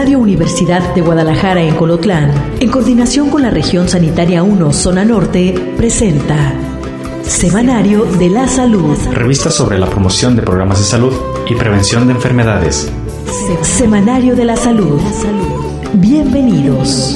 Radio Universidad de Guadalajara en Colotlán, en coordinación con la Región Sanitaria 1 Zona Norte, presenta Semanario de la Salud. Revista sobre la promoción de programas de salud y prevención de enfermedades. Semanario de la Salud. Bienvenidos.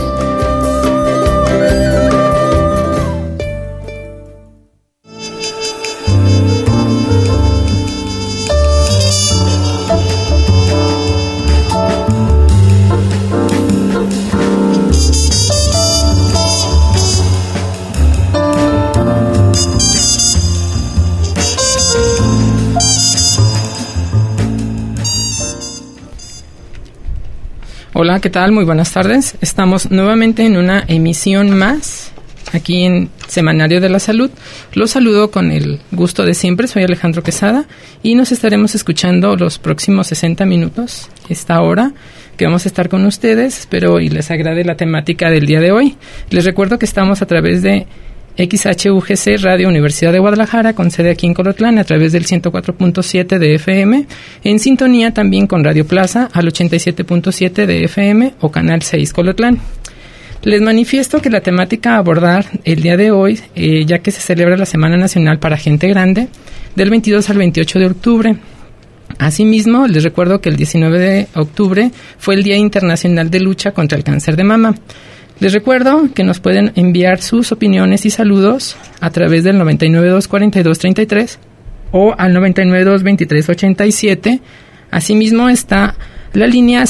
Hola, ¿qué tal? Muy buenas tardes. Estamos nuevamente en una emisión más aquí en Semanario de la Salud. Los saludo con el gusto de siempre. Soy Alejandro Quesada y nos estaremos escuchando los próximos 60 minutos, esta hora que vamos a estar con ustedes. Espero y les agrade la temática del día de hoy. Les recuerdo que estamos a través de XHUGC Radio Universidad de Guadalajara, con sede aquí en Colotlán, a través del 104.7 de FM, en sintonía también con Radio Plaza al 87.7 de FM o Canal 6 Colotlán. Les manifiesto que la temática a abordar el día de hoy, ya que se celebra la Semana Nacional para Gente Grande, del 22 al 28 de octubre. Asimismo, les recuerdo que el 19 de octubre fue el Día Internacional de Lucha contra el Cáncer de Mama. Les recuerdo que nos pueden enviar sus opiniones y saludos a través del 9924233 o al 9922387. Asimismo está la línea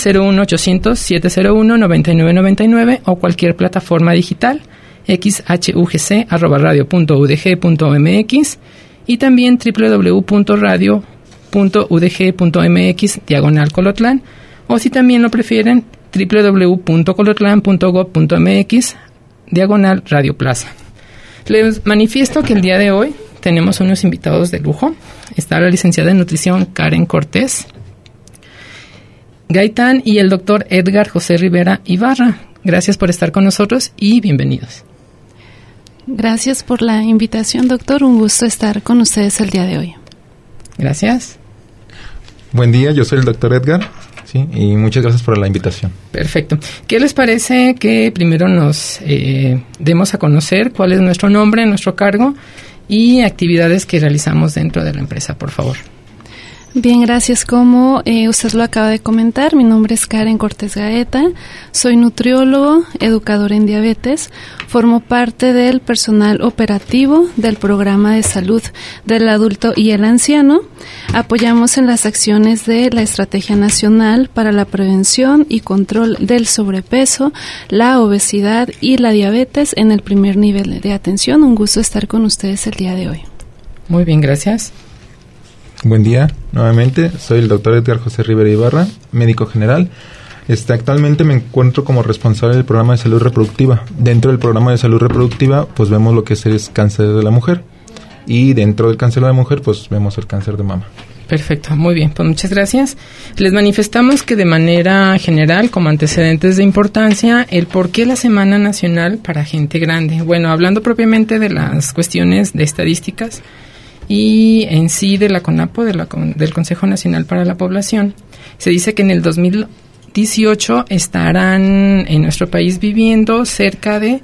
01800-701-9999 o cualquier plataforma digital xhugc@radio.udg.mx y también www.radio.udg.mx/Colotlán, o si también lo prefieren www.colotlán.gov.mx/Radio Plaza. Les manifiesto que el día de hoy tenemos unos invitados de lujo. Está la licenciada en nutrición Karen Cortés Gaitán y el doctor Edgar José Rivera Ibarra. Gracias por estar con nosotros y bienvenidos. Gracias por la invitación, doctor. Un gusto estar con ustedes el día de hoy. Gracias. Buen día, yo soy el doctor Edgar. Sí, y muchas gracias por la invitación. Perfecto. ¿Qué les parece que primero nos demos a conocer cuál es nuestro nombre, nuestro cargo y actividades que realizamos dentro de la empresa, por favor? Bien, gracias. Como usted lo acaba de comentar, mi nombre es Karen Cortés Gaeta, soy nutriólogo, educador en diabetes, formo parte del personal operativo del programa de salud del adulto y el anciano. Apoyamos en las acciones de la Estrategia Nacional para la Prevención y Control del Sobrepeso, la Obesidad y la Diabetes en el primer nivel de atención. Un gusto estar con ustedes el día de hoy. Muy bien, gracias. Buen día, nuevamente, soy el doctor Edgar José Rivera Ibarra, médico general. Actualmente me encuentro como responsable del programa de salud reproductiva. Dentro del programa de salud reproductiva, pues vemos lo que es cáncer de la mujer. Y dentro del cáncer de la mujer, pues vemos el cáncer de mama. Perfecto, muy bien, pues muchas gracias. Les manifestamos que de manera general, como antecedentes de importancia, el por qué la Semana Nacional para Gente Grande. Bueno, hablando propiamente de las cuestiones de estadísticas, y en sí de la CONAPO, del Consejo Nacional para la Población, se dice que en el 2018 estarán en nuestro país viviendo cerca de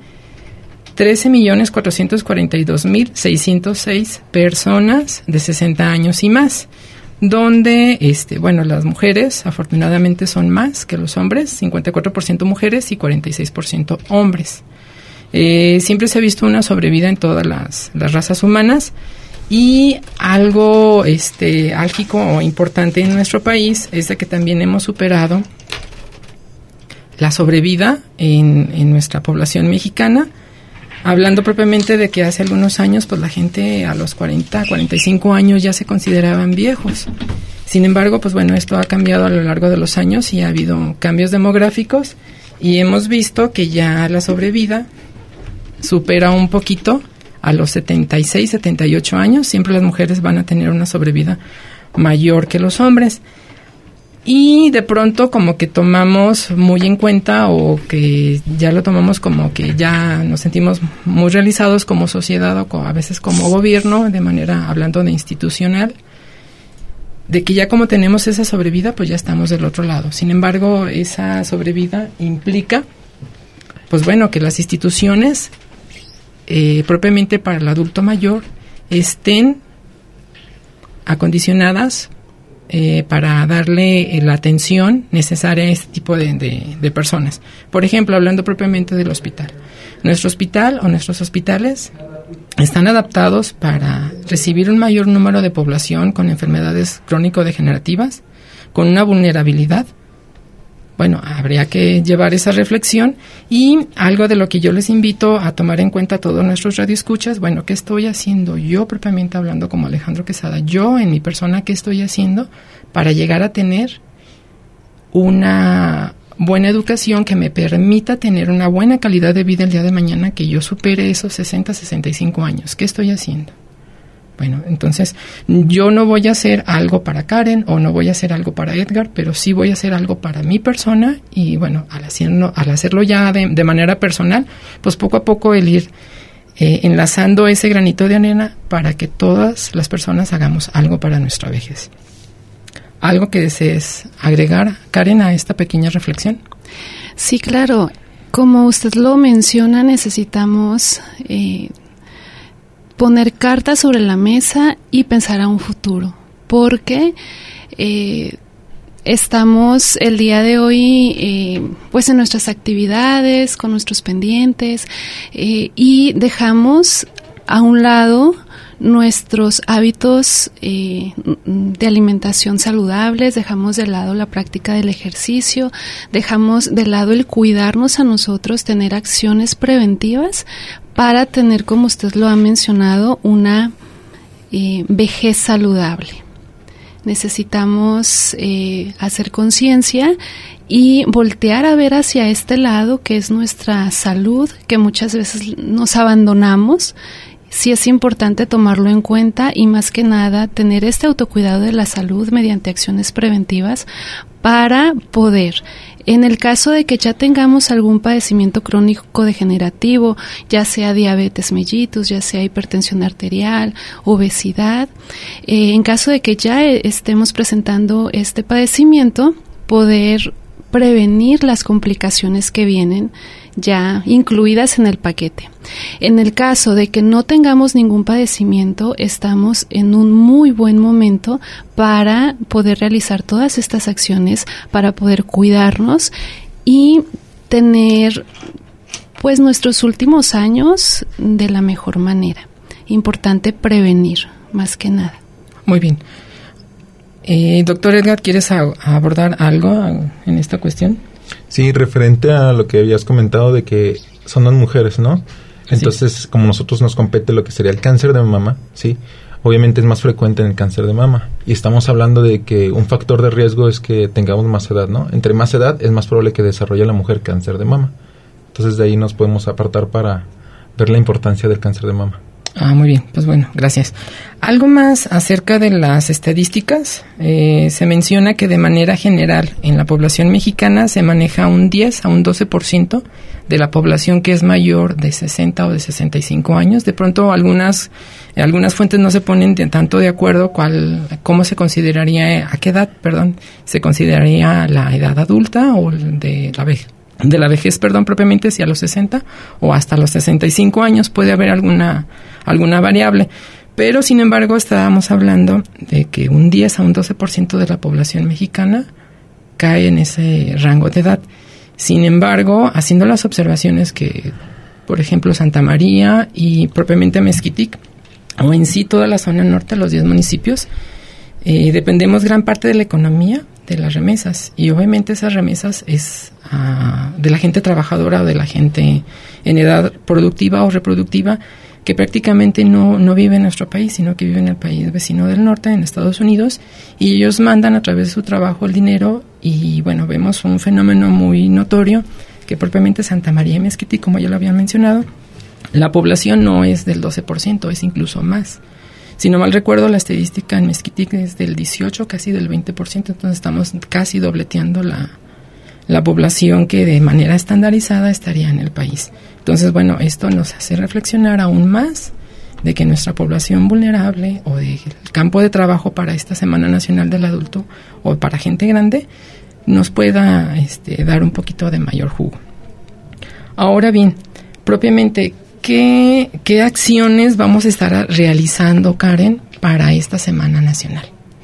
13.442.606 personas de 60 años y más, donde las mujeres afortunadamente son más que los hombres, 54% mujeres y 46% hombres. Siempre se ha visto una sobrevida en todas las razas humanas. Y algo álgico o importante en nuestro país es de que también hemos superado la sobrevida en nuestra población mexicana, hablando propiamente de que hace algunos años pues la gente a los 40, 45 años ya se consideraban viejos. Sin embargo, pues bueno, esto ha cambiado a lo largo de los años y ha habido cambios demográficos y hemos visto que ya la sobrevida supera un poquito a los 76, 78 años. Siempre las mujeres van a tener una sobrevida mayor que los hombres. Y de pronto como que tomamos muy en cuenta o que ya lo tomamos como que ya nos sentimos muy realizados como sociedad o a veces como gobierno, de manera hablando de institucional, de que ya como tenemos esa sobrevida, pues ya estamos del otro lado. Sin embargo, esa sobrevida implica, pues bueno, que las instituciones propiamente para el adulto mayor estén acondicionadas para darle la atención necesaria a este tipo de personas. Por ejemplo, hablando propiamente del hospital. Nuestro hospital o nuestros hospitales están adaptados para recibir un mayor número de población con enfermedades crónico-degenerativas, con una vulnerabilidad. Bueno, habría que llevar esa reflexión y algo de lo que yo les invito a tomar en cuenta a todos nuestros radioescuchas, bueno, ¿qué estoy haciendo yo propiamente hablando como Alejandro Quesada? Yo en mi persona, ¿qué estoy haciendo para llegar a tener una buena educación que me permita tener una buena calidad de vida el día de mañana, que yo supere esos 60, 65 años? ¿Qué estoy haciendo? Bueno, entonces yo no voy a hacer algo para Karen o no voy a hacer algo para Edgar, pero sí voy a hacer algo para mi persona y bueno, al hacerlo ya de manera personal, pues poco a poco el ir enlazando ese granito de arena para que todas las personas hagamos algo para nuestra vejez. ¿Algo que desees agregar, Karen, a esta pequeña reflexión? Sí, claro. Como usted lo menciona, necesitamos poner cartas sobre la mesa y pensar a un futuro, porque estamos el día de hoy pues en nuestras actividades, con nuestros pendientes, y dejamos a un lado nuestros hábitos de alimentación saludables, dejamos de lado la práctica del ejercicio, dejamos de lado el cuidarnos a nosotros, tener acciones preventivas para tener, como usted lo ha mencionado, una vejez saludable. Necesitamos hacer conciencia y voltear a ver hacia este lado que es nuestra salud, que muchas veces nos abandonamos. Sí es importante tomarlo en cuenta y más que nada tener este autocuidado de la salud mediante acciones preventivas para poder, en el caso de que ya tengamos algún padecimiento crónico degenerativo, ya sea diabetes mellitus, ya sea hipertensión arterial, obesidad, en caso de que ya estemos presentando este padecimiento, poder prevenir las complicaciones que vienen ya incluidas en el paquete. En el caso de que no tengamos ningún padecimiento, estamos en un muy buen momento para poder realizar todas estas acciones, para poder cuidarnos y tener pues nuestros últimos años de la mejor manera. Importante prevenir, más que nada. Muy bien. Doctor Edgar, ¿quieres abordar algo en esta cuestión? Sí, referente a lo que habías comentado de que son las mujeres, ¿no? Entonces, sí, como nosotros nos compete lo que sería el cáncer de mama, ¿sí? Obviamente es más frecuente en el cáncer de mama. Y estamos hablando de que un factor de riesgo es que tengamos más edad, ¿no? Entre más edad es más probable que desarrolle la mujer cáncer de mama. Entonces, de ahí nos podemos apartar para ver la importancia del cáncer de mama. Ah, muy bien, pues bueno, gracias. Algo más acerca de las estadísticas. Se menciona que de manera general en la población mexicana se maneja un 10 a un 12% de la población que es mayor de 60 o de 65 años. De pronto algunas fuentes no se ponen tanto de acuerdo cómo se consideraría, a qué edad, se consideraría la edad adulta o de la vejez, propiamente, si a los 60 o hasta los 65 años puede haber alguna variable. Pero, sin embargo, estábamos hablando de que un 10 a un 12% de la población mexicana cae en ese rango de edad. Sin embargo, haciendo las observaciones que, por ejemplo, Santa María y propiamente Mezquitic, o en sí toda la zona norte, los 10 municipios, dependemos gran parte de la economía de las remesas, y obviamente esas remesas es de la gente trabajadora o de la gente en edad productiva o reproductiva que prácticamente no vive en nuestro país, sino que vive en el país vecino del norte, en Estados Unidos, y ellos mandan a través de su trabajo el dinero. Y bueno, vemos un fenómeno muy notorio que propiamente Santa María y Mezquitic, como ya lo habían mencionado, la población no es del 12%, es incluso más. Si no mal recuerdo, la estadística en Mezquitic es del 18, casi del 20%, entonces estamos casi dobleteando la población que de manera estandarizada estaría en el país. Entonces, bueno, esto nos hace reflexionar aún más de que nuestra población vulnerable o del campo de trabajo para esta Semana Nacional del Adulto o para gente grande nos pueda dar un poquito de mayor jugo. Ahora bien, propiamente, ¿qué acciones vamos a estar realizando, Karen, para esta Semana Nacional?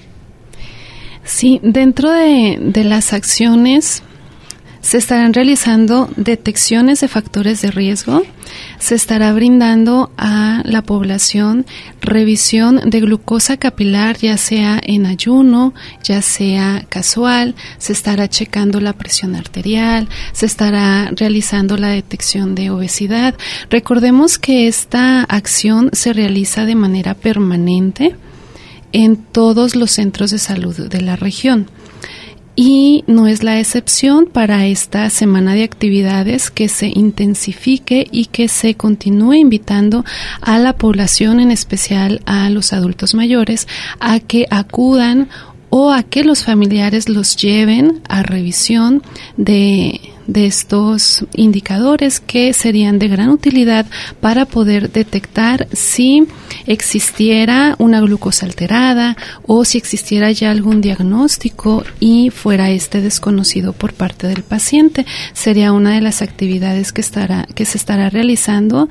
Sí, dentro de las acciones se estarán realizando detecciones de factores de riesgo, se estará brindando a la población revisión de glucosa capilar, ya sea en ayuno, ya sea casual, se estará checando la presión arterial, se estará realizando la detección de obesidad. Recordemos que esta acción se realiza de manera permanente en todos los centros de salud de la región. Y no es la excepción para esta semana de actividades, que se intensifique y que se continúe invitando a la población, en especial a los adultos mayores, a que acudan o a que los familiares los lleven a revisión de estos indicadores, que serían de gran utilidad para poder detectar si existiera una glucosa alterada o si existiera ya algún diagnóstico y fuera desconocido por parte del paciente. Sería una de las actividades que se estará realizando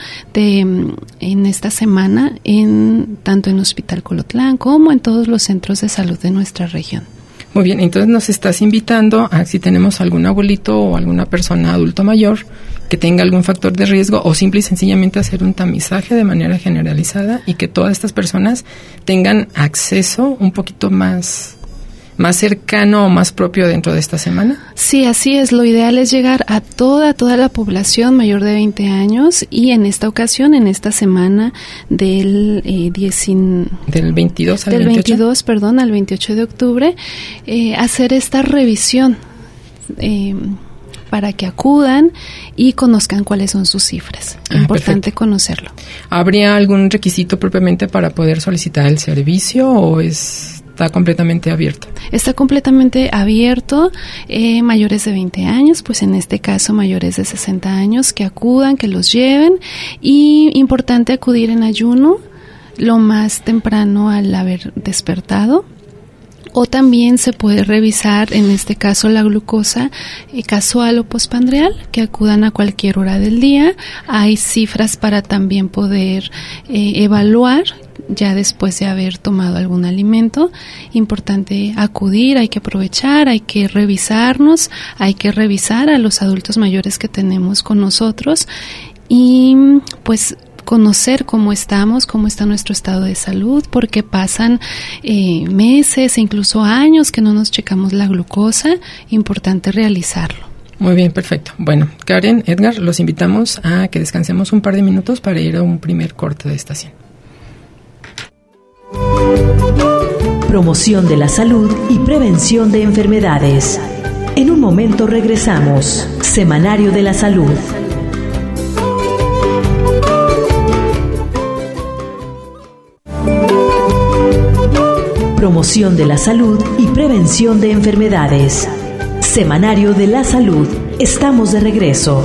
en esta semana tanto en Hospital Colotlán como en todos los centros de salud de nuestra región. Muy bien, entonces nos estás invitando a, si tenemos algún abuelito o alguna persona adulto mayor que tenga algún factor de riesgo, o simple y sencillamente hacer un tamizaje de manera generalizada y que todas estas personas tengan acceso un poquito más cercano o más propio dentro de esta semana. Sí, así es. Lo ideal es llegar a toda la población mayor de 20 años, y en esta ocasión, en esta semana del 22 al 28. Al 28 de octubre, hacer esta revisión para que acudan y conozcan cuáles son sus cifras. Importante conocerlo. ¿Habría algún requisito propiamente para poder solicitar el servicio o está completamente abierto? Está completamente abierto. Mayores de 20 años, pues en este caso mayores de 60 años, que acudan, que los lleven, y importante acudir en ayuno lo más temprano al haber despertado. O también se puede revisar, en este caso, la glucosa casual o postprandial, que acudan a cualquier hora del día. Hay cifras para también poder evaluar ya después de haber tomado algún alimento. Importante acudir, hay que aprovechar, hay que revisarnos, hay que revisar a los adultos mayores que tenemos con nosotros y pues conocer cómo estamos, cómo está nuestro estado de salud, porque pasan meses e incluso años que no nos checamos la glucosa. Importante realizarlo. Muy bien, perfecto. Bueno, Karen, Edgar, los invitamos a que descansemos un par de minutos para ir a un primer corte de estación. Promoción de la salud y prevención de enfermedades. En un momento regresamos. Semanario de la Salud. Promoción de la salud y prevención de enfermedades. Semanario de la Salud. Estamos de regreso.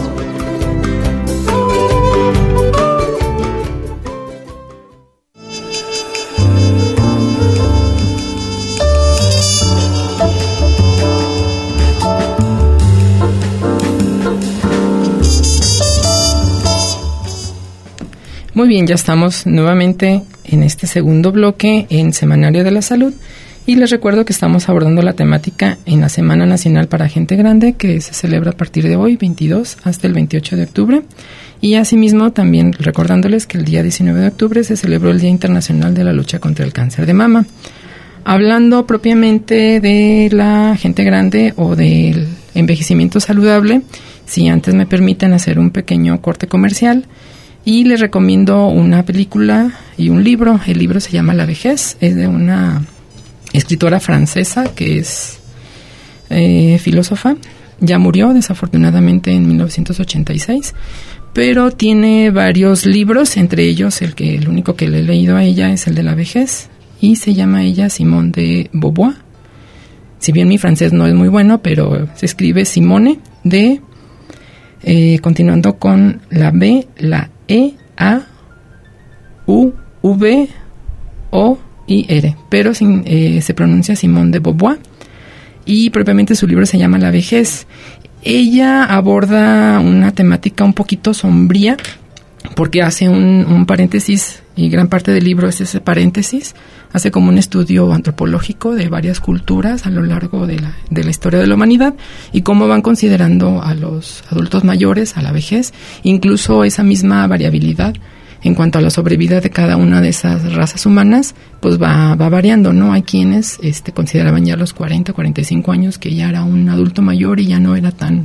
Muy bien, ya estamos nuevamente en este segundo bloque en Semanario de la Salud, y les recuerdo que estamos abordando la temática en la Semana Nacional para Gente Grande, que se celebra a partir de hoy, 22, hasta el 28 de octubre, y asimismo también recordándoles que el día 19 de octubre se celebró el Día Internacional de la Lucha contra el Cáncer de Mama. Hablando propiamente de la gente grande o del envejecimiento saludable, si antes me permiten hacer un pequeño corte comercial, y les recomiendo una película y un libro. El libro se llama La vejez, es de una escritora francesa que es filósofa. Ya murió desafortunadamente en 1986, pero tiene varios libros, entre ellos el único que le he leído a ella es el de La vejez, y se llama ella Simone de Beauvoir. Si bien mi francés no es muy bueno, pero se escribe Simone de, continuando con la B, la E, A, U, V-O-I-R, pero se pronuncia Simone de Beauvoir, y propiamente su libro se llama La vejez. Ella aborda una temática un poquito sombría, porque hace un paréntesis, y gran parte del libro es ese paréntesis. Hace como un estudio antropológico de varias culturas a lo largo de la historia de la humanidad, y cómo van considerando a los adultos mayores, a la vejez, incluso esa misma variabilidad en cuanto a la sobrevida de cada una de esas razas humanas, pues va variando, ¿no? Hay quienes consideraban ya los 40, 45 años que ya era un adulto mayor y ya no era tan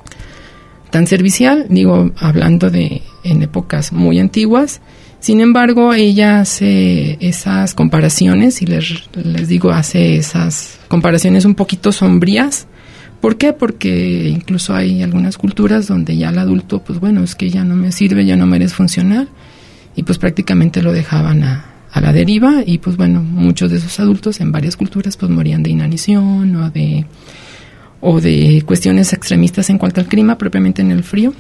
servicial, digo, hablando en épocas muy antiguas. Sin embargo, ella hace esas comparaciones, y les digo, hace esas comparaciones un poquito sombrías. ¿Por qué? Porque incluso hay algunas culturas donde ya el adulto, pues bueno, es que ya no me sirve, ya no me eres funcional, y pues prácticamente lo dejaban a la deriva, y pues bueno, muchos de esos adultos en varias culturas pues morían de inanición o de cuestiones extremistas en cuanto al clima, propiamente en el frío.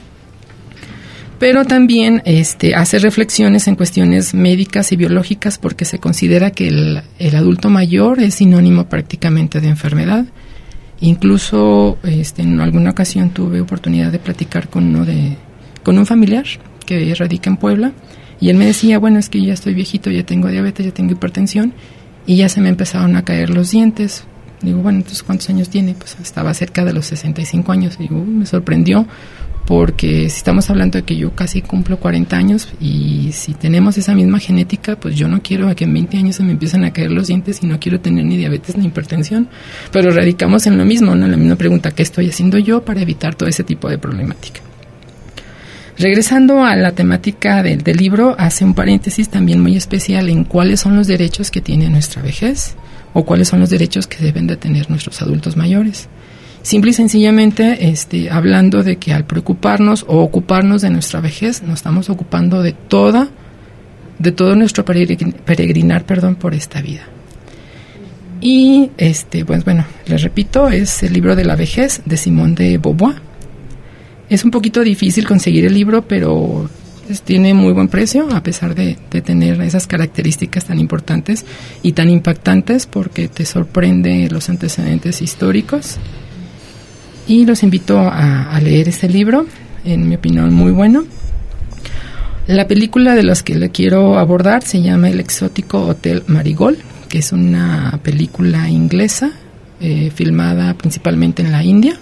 Pero también hace reflexiones en cuestiones médicas y biológicas, porque se considera que el adulto mayor es sinónimo prácticamente de enfermedad. Incluso en alguna ocasión tuve oportunidad de platicar con un familiar que radica en Puebla, y él me decía, bueno, es que yo ya estoy viejito, ya tengo diabetes, ya tengo hipertensión, y ya se me empezaron a caer los dientes. Digo, bueno, entonces, ¿cuántos años tiene? Pues estaba cerca de los 65 años. Digo, me sorprendió, porque si estamos hablando de que yo casi cumplo 40 años, y si tenemos esa misma genética, pues yo no quiero que en 20 años se me empiecen a caer los dientes, y no quiero tener ni diabetes ni hipertensión. Pero radicamos en lo mismo, ¿no? La misma pregunta, ¿qué estoy haciendo yo para evitar todo ese tipo de problemática? Regresando a la temática del libro, hace un paréntesis también muy especial en cuáles son los derechos que tiene nuestra vejez, o cuáles son los derechos que deben de tener nuestros adultos mayores. Simple y sencillamente, hablando de que al preocuparnos o ocuparnos de nuestra vejez, nos estamos ocupando de todo nuestro peregrinar, por esta vida. Y, pues bueno, les repito, es el libro de La vejez, de Simone de Beauvoir. Es un poquito difícil conseguir el libro, pero tiene muy buen precio, a pesar de tener esas características tan importantes y tan impactantes, porque te sorprende los antecedentes históricos. Y los invito a leer este libro, en mi opinión muy bueno. La película de las que le quiero abordar se llama El exótico Hotel Marigold, que es una película inglesa, filmada principalmente en la India.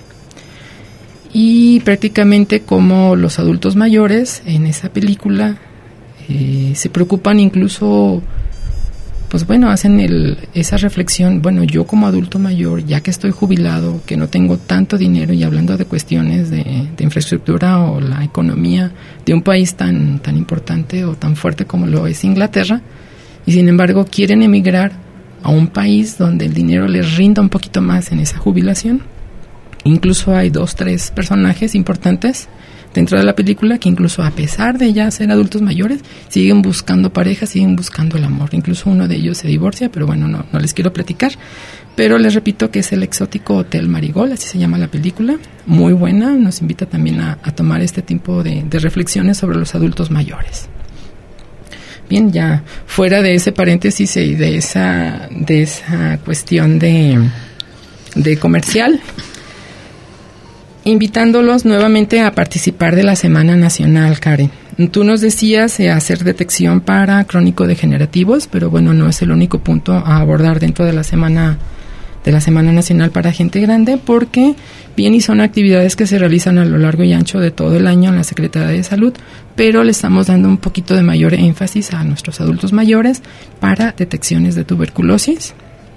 Y prácticamente como los adultos mayores en esa película se preocupan, incluso, pues bueno, hacen esa reflexión, bueno, yo como adulto mayor, ya que estoy jubilado, que no tengo tanto dinero, y hablando de cuestiones de infraestructura o la economía de un país tan importante o tan fuerte como lo es Inglaterra, y sin embargo quieren emigrar a un país donde el dinero les rinda un poquito más en esa jubilación. Incluso hay 2-3 personajes importantes dentro de la película que incluso a pesar de ya ser adultos mayores, siguen buscando pareja, siguen buscando el amor. Incluso uno de ellos se divorcia, pero bueno, no les quiero platicar. Pero les repito que es El exótico Hotel Marigold, así se llama la película. Muy buena, nos invita también a tomar este tipo de reflexiones sobre los adultos mayores. Bien, ya fuera de ese paréntesis y de esa cuestión de comercial, invitándolos nuevamente a participar de la Semana Nacional, Karen. Tú nos decías hacer detección para crónico-degenerativos, pero bueno, no es el único punto a abordar dentro de la Semana Nacional para Gente Grande, porque bien y son actividades que se realizan a lo largo y ancho de todo el año en la Secretaría de Salud, pero le estamos dando un poquito de mayor énfasis a nuestros adultos mayores para detecciones de tuberculosis.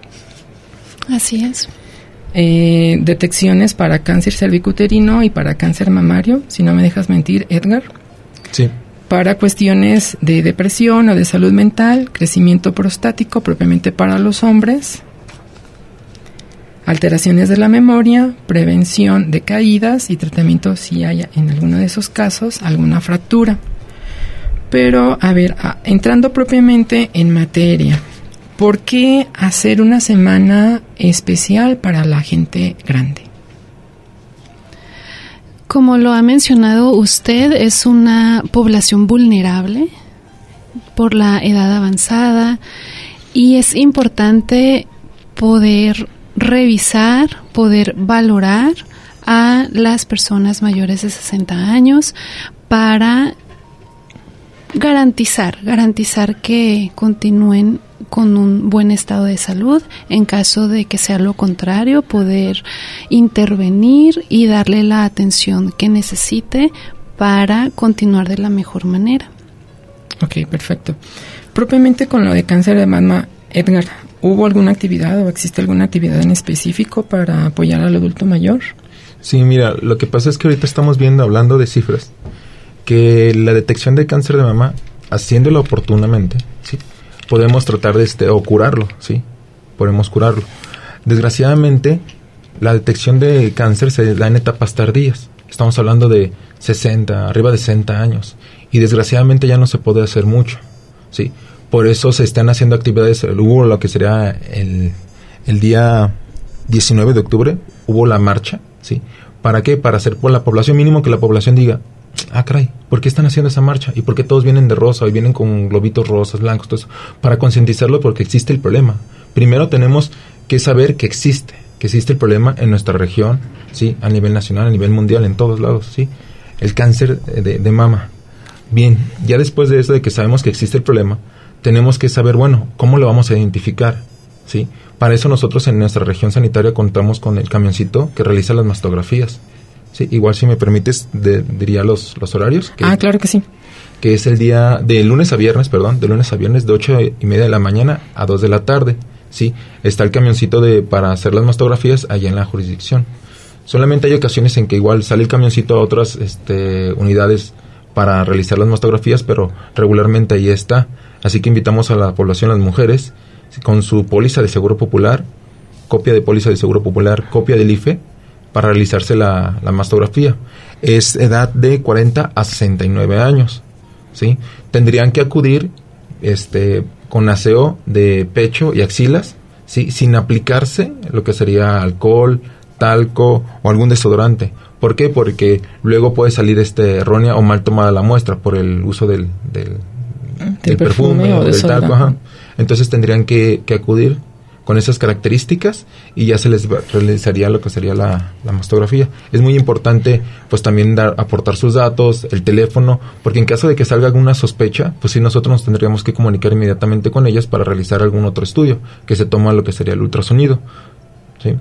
Así es. Detecciones para cáncer cervicuterino y para cáncer mamario, si no me dejas mentir, Edgar. Sí. Para cuestiones de depresión o de salud mental, crecimiento prostático propiamente para los hombres, alteraciones de la memoria, prevención de caídas y tratamiento si hay en alguno de esos casos alguna fractura. Pero, a ver, entrando propiamente en materia, ¿por qué hacer una semana especial para la gente grande? Como lo ha mencionado usted, es una población vulnerable, por la edad avanzada, y es importante poder revisar, poder valorar a las personas mayores de 60 años para garantizar que continúen con un buen estado de salud. En caso de que sea lo contrario, poder intervenir y darle la atención que necesite para continuar de la mejor manera. Ok, perfecto. Propiamente con lo de cáncer de mama, Edgar, ¿hubo alguna actividad o existe alguna actividad en específico para apoyar al adulto mayor? Sí, mira, lo que pasa es que ahorita estamos hablando de cifras, que la detección de cáncer de mama, haciéndolo oportunamente, ¿sí?, podemos tratar de o curarlo, ¿sí? Podemos curarlo. Desgraciadamente, la detección de cáncer se da en etapas tardías. Estamos hablando de 60, arriba de 60 años. Y desgraciadamente ya no se puede hacer mucho, ¿sí? Por eso se están haciendo actividades. Hubo lo que sería el día 19 de octubre, hubo la marcha, ¿sí? ¿Para qué? Para hacer por la población, mínimo que la población diga, caray, ¿por qué están haciendo esa marcha? ¿Y por qué todos vienen de rosa y vienen con globitos rosas, blancos, todo eso? Para concientizarlo, porque existe el problema. Primero tenemos que saber que existe el problema en nuestra región, ¿sí? A nivel nacional, a nivel mundial, en todos lados, ¿sí? El cáncer de mama. Bien, ya después de eso, de que sabemos que existe el problema, tenemos que saber, bueno, ¿cómo lo vamos a identificar? ¿Sí? Para eso nosotros en nuestra región sanitaria contamos con el camioncito que realiza las mastografías. Sí, igual si me permites, diría los horarios. Claro que sí. Que es el día de lunes a viernes, de 8:30 de la mañana a 2 de la tarde. Sí, está el camioncito para hacer las mastografías allá en la jurisdicción. Solamente hay ocasiones en que igual sale el camioncito a otras unidades para realizar las mastografías, pero regularmente ahí está. Así que invitamos a la población, a las mujeres, con su póliza de seguro popular, copia de póliza de seguro popular, copia del IFE, para realizarse la mastografía. Es edad de 40 a 69 años, ¿sí? Tendrían que acudir con aseo de pecho y axilas, ¿sí?, sin aplicarse lo que sería alcohol, talco o algún desodorante. ¿Por qué? Porque luego puede salir errónea o mal tomada la muestra por el uso del perfume o del talco. Ajá. Entonces tendrían que acudir con esas características y ya se les realizaría lo que sería la mastografía. Es muy importante pues también aportar sus datos, el teléfono, porque en caso de que salga alguna sospecha, pues sí, nosotros nos tendríamos que comunicar inmediatamente con ellas para realizar algún otro estudio, que se toma lo que sería el ultrasonido, ¿sí?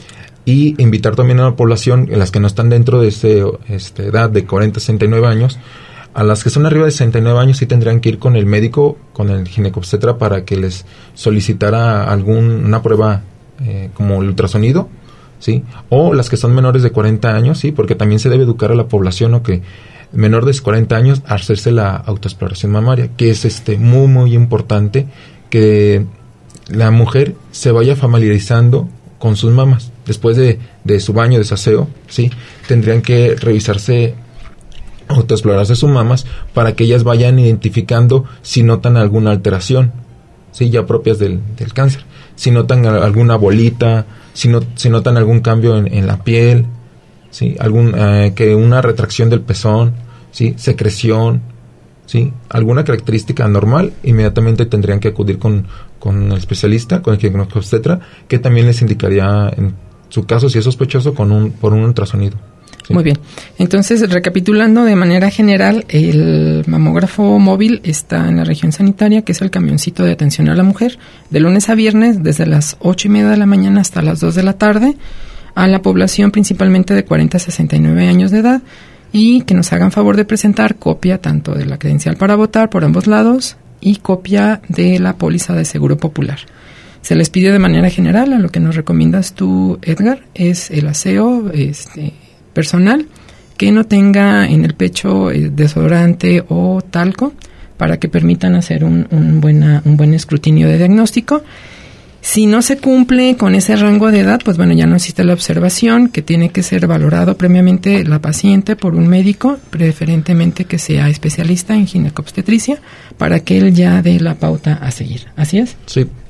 Y invitar también a la población, en las que no están dentro de esa edad de 40 a 69 años, a las que son arriba de 69 años sí tendrían que ir con el médico, con el ginecobstetra, para que les solicitara una prueba como el ultrasonido, ¿sí? O las que son menores de 40 años, sí, porque también se debe educar a la población, ¿no?, que menor de 40 años a hacerse la autoexploración mamaria, que es muy, muy importante que la mujer se vaya familiarizando con sus mamas. Después de su baño, de su aseo, ¿sí?, tendrían que revisarse, autoexplorarse sus mamas, para que ellas vayan identificando si notan alguna alteración, ¿sí?, ya propias del cáncer. Si notan alguna bolita, si notan algún cambio en la piel, ¿sí?, que una retracción del pezón, ¿sí?, secreción, ¿sí?, alguna característica anormal, inmediatamente tendrían que acudir con el especialista, con el ginecobstetra, que también les indicaría, en su caso, si es sospechoso, por un ultrasonido. Sí. Muy bien. Entonces, recapitulando de manera general, el mamógrafo móvil está en la región sanitaria, que es el camioncito de atención a la mujer, de lunes a viernes, desde las 8:30 de la mañana hasta las 2 de la tarde, a la población principalmente de 40 a 69 años de edad, y que nos hagan favor de presentar copia tanto de la credencial para votar por ambos lados y copia de la póliza de seguro popular. Se les pide de manera general, a lo que nos recomiendas tú, Edgar, es el aseo personal, que no tenga en el pecho desodorante o talco, para que permitan hacer un buen escrutinio de diagnóstico. Si no se cumple con ese rango de edad, pues bueno, ya no existe la observación, que tiene que ser valorado previamente la paciente por un médico, preferentemente que sea especialista en ginecobstetricia, para que él ya dé la pauta a seguir. ¿Así es? Sí.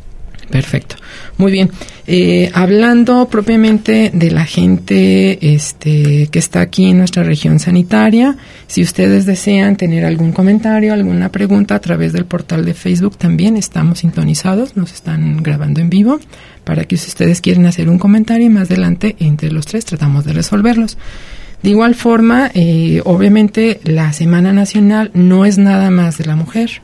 Perfecto. Muy bien. Hablando propiamente de la gente que está aquí en nuestra región sanitaria, si ustedes desean tener algún comentario, alguna pregunta a través del portal de Facebook, también estamos sintonizados, nos están grabando en vivo, para que si ustedes quieren hacer un comentario y más adelante entre los tres tratamos de resolverlos. De igual forma, obviamente la Semana Nacional no es nada más de la mujer.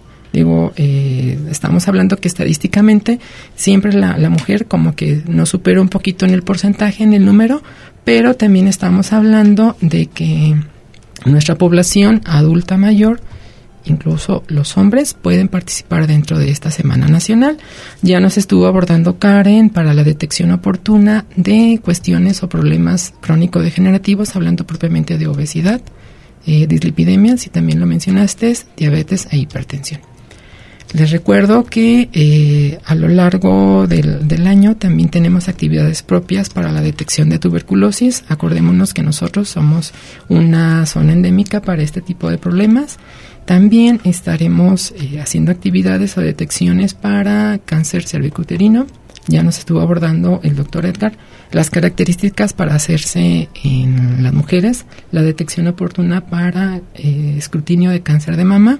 Estamos hablando que estadísticamente siempre la mujer como que nos supera un poquito en el porcentaje, en el número, pero también estamos hablando de que nuestra población adulta mayor, incluso los hombres, pueden participar dentro de esta Semana Nacional. Ya nos estuvo abordando Karen para la detección oportuna de cuestiones o problemas crónico-degenerativos, hablando propiamente de obesidad, dislipidemia, si también lo mencionaste, diabetes e hipertensión. Les recuerdo que a lo largo del año también tenemos actividades propias para la detección de tuberculosis. Acordémonos que nosotros somos una zona endémica para este tipo de problemas. También estaremos haciendo actividades o detecciones para cáncer cervicuterino. Ya nos estuvo abordando el doctor Edgar las características para hacerse en las mujeres, la detección oportuna para escrutinio de cáncer de mama.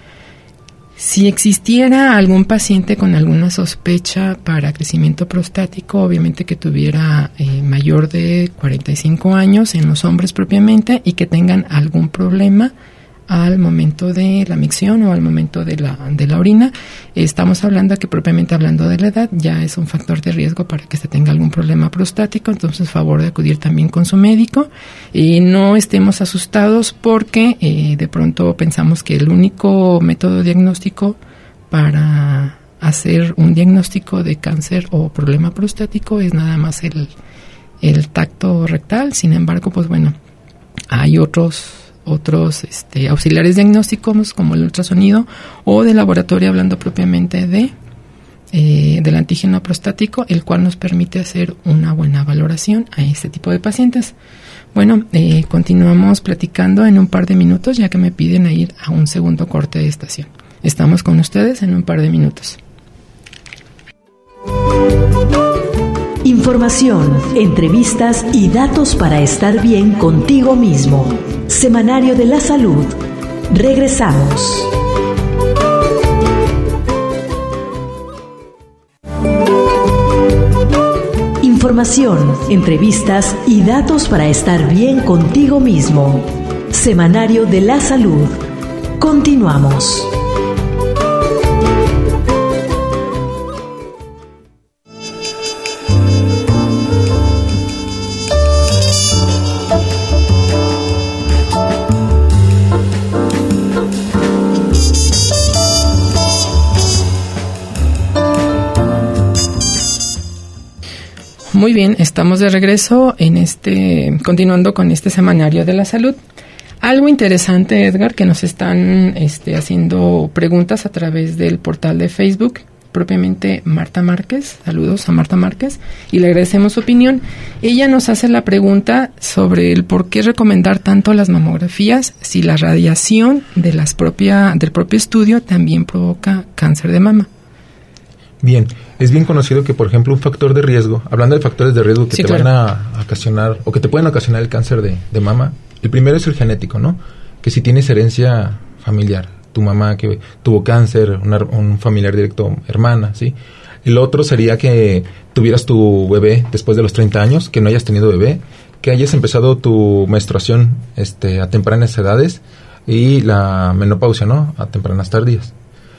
Si existiera algún paciente con alguna sospecha para crecimiento prostático, obviamente que tuviera mayor de 45 años en los hombres propiamente y que tengan algún problema al momento de la micción o al momento de la orina, estamos hablando que propiamente hablando de la edad ya es un factor de riesgo para que se tenga algún problema prostático, entonces favor de acudir también con su médico. No estemos asustados porque de pronto pensamos que el único método diagnóstico para hacer un diagnóstico de cáncer o problema prostático es nada más el tacto rectal. Sin embargo, pues bueno, hay otros auxiliares diagnósticos como el ultrasonido o de laboratorio, hablando propiamente del antígeno prostático, el cual nos permite hacer una buena valoración a este tipo de pacientes. Bueno, continuamos platicando en un par de minutos, ya que me piden a ir a un segundo corte de estación. Estamos con ustedes en un par de minutos. Información, entrevistas y datos para estar bien contigo mismo. Semanario de la Salud. Regresamos. Información, entrevistas y datos para estar bien contigo mismo. Semanario de la Salud. Continuamos. Muy bien, estamos de regreso continuando con este semanario de la salud. Algo interesante, Edgar, que nos están haciendo preguntas a través del portal de Facebook, propiamente Marta Márquez. Saludos a Marta Márquez y le agradecemos su opinión. Ella nos hace la pregunta sobre el por qué recomendar tanto las mamografías si la radiación del propio estudio también provoca cáncer de mama. Bien, es bien conocido que, por ejemplo, un factor de riesgo, hablando de factores de riesgo que sí, te claro, van a ocasionar o que te pueden ocasionar el cáncer de mama, el primero es el genético, ¿no? Que si tienes herencia familiar, tu mamá que tuvo cáncer, un familiar directo, hermana, ¿sí? El otro sería que tuvieras tu bebé después de los 30 años, que no hayas tenido bebé, que hayas empezado tu menstruación a tempranas edades y la menopausia, ¿no? A tempranas tardías.